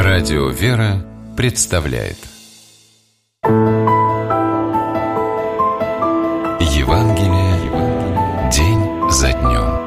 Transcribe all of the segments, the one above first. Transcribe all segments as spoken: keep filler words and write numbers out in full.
Радио «Вера» представляет Евангелие день за днем.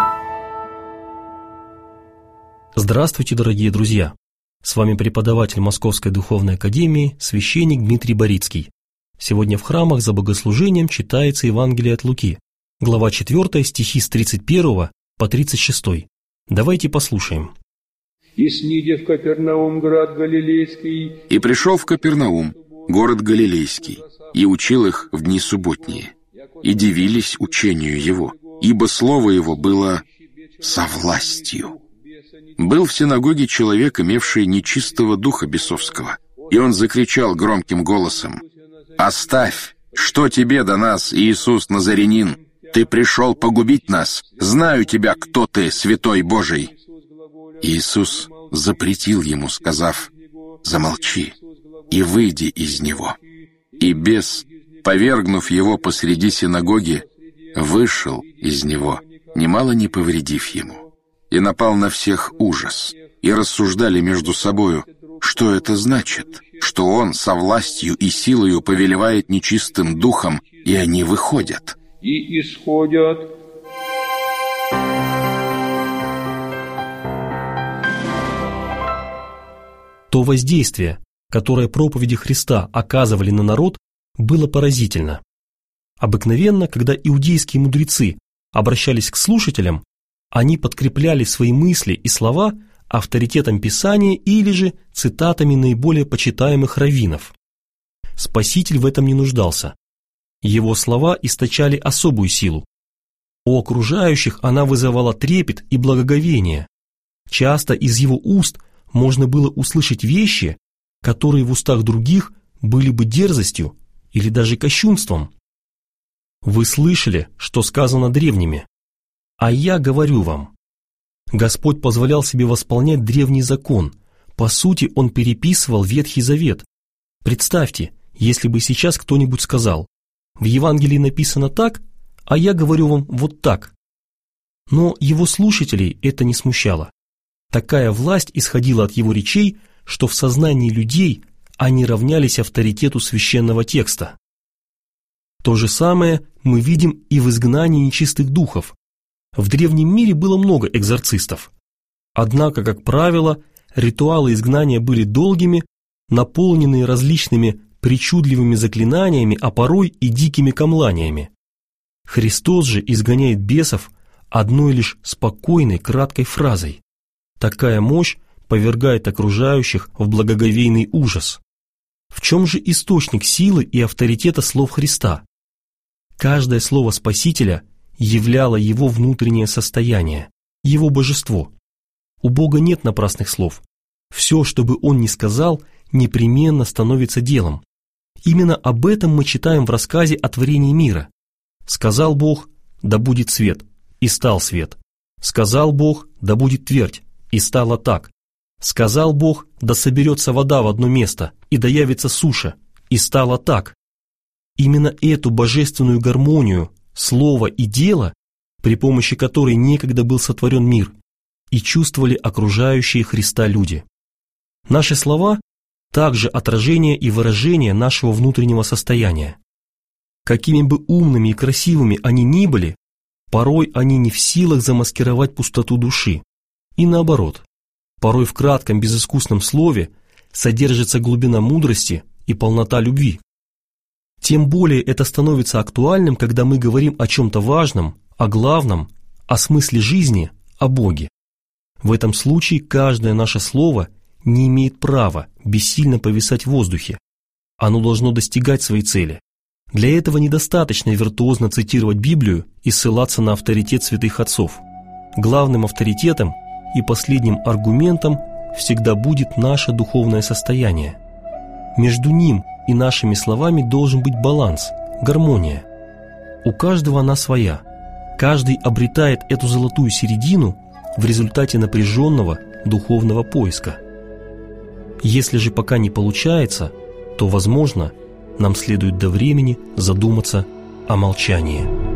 Здравствуйте, дорогие друзья! С вами преподаватель Московской Духовной Академии, священник Дмитрий Борицкий. Сегодня в храмах за богослужением читается Евангелие от Луки, глава четвёртая, стихи с тридцать первого по тридцать шестой. Давайте послушаем. «И сниде в Капернаум град Галилейский». «И пришел в Капернаум, город Галилейский, и учил их в дни субботние. И дивились учению его, ибо слово его было со властью. Был в синагоге человек, имевший нечистого духа бесовского, и он закричал громким голосом: «Оставь! Что тебе до нас, Иисус Назарянин? Ты пришел погубить нас! Знаю тебя, кто ты, Святой Божий!» Иисус запретил ему, сказав: «Замолчи и выйди из него». И бес, повергнув его посреди синагоги, вышел из него, немало не повредив ему. И напал на всех ужас, и рассуждали между собою, что это значит, что он со властью и силою повелевает нечистым духом, и они выходят. И исходят. То воздействие, которое проповеди Христа оказывали на народ, было поразительно. Обыкновенно, когда иудейские мудрецы обращались к слушателям, они подкрепляли свои мысли и слова авторитетом Писания или же цитатами наиболее почитаемых раввинов. Спаситель в этом не нуждался. Его слова источали особую силу. У окружающих она вызывала трепет и благоговение. Часто из его уст можно было услышать вещи, которые в устах других были бы дерзостью или даже кощунством. Вы слышали, что сказано древними, а я говорю вам. Господь позволял себе восполнять древний закон. По сути, он переписывал Ветхий Завет. Представьте, если бы сейчас кто-нибудь сказал: в Евангелии написано так, а я говорю вам вот так. Но его слушателей это не смущало. Такая власть исходила от его речей, что в сознании людей они равнялись авторитету священного текста. То же самое мы видим и в изгнании нечистых духов. В древнем мире было много экзорцистов. Однако, как правило, ритуалы изгнания были долгими, наполненные различными причудливыми заклинаниями, а порой и дикими камланиями. Христос же изгоняет бесов одной лишь спокойной, краткой фразой. Такая мощь повергает окружающих в благоговейный ужас. В чем же источник силы и авторитета слов Христа? Каждое слово Спасителя являло его внутреннее состояние, его божество. У Бога нет напрасных слов. Все, что бы Он ни сказал, непременно становится делом. Именно об этом мы читаем в рассказе о творении мира. «Сказал Бог, да будет свет, и стал свет. Сказал Бог, да будет твердь, и стало так. Сказал Бог, да соберется вода в одно место, и да явится суша, и стало так». Именно эту божественную гармонию слова и дела, при помощи которой некогда был сотворен мир, и чувствовали окружающие Христа люди. Наши слова также отражение и выражение нашего внутреннего состояния. Какими бы умными и красивыми они ни были, порой они не в силах замаскировать пустоту души. И наоборот, порой в кратком безыскусном слове содержится глубина мудрости и полнота любви. Тем более это становится актуальным, когда мы говорим о чем-то важном, о главном, о смысле жизни, о Боге. В этом случае каждое наше слово не имеет права бессильно повисать в воздухе. Оно должно достигать своей цели. Для этого недостаточно виртуозно цитировать Библию и ссылаться на авторитет святых отцов. Главным авторитетом и последним аргументом всегда будет наше духовное состояние. Между ним и нашими словами должен быть баланс, гармония. У каждого она своя. Каждый обретает эту золотую середину в результате напряженного духовного поиска. Если же пока не получается, то, возможно, нам следует до времени задуматься о молчании.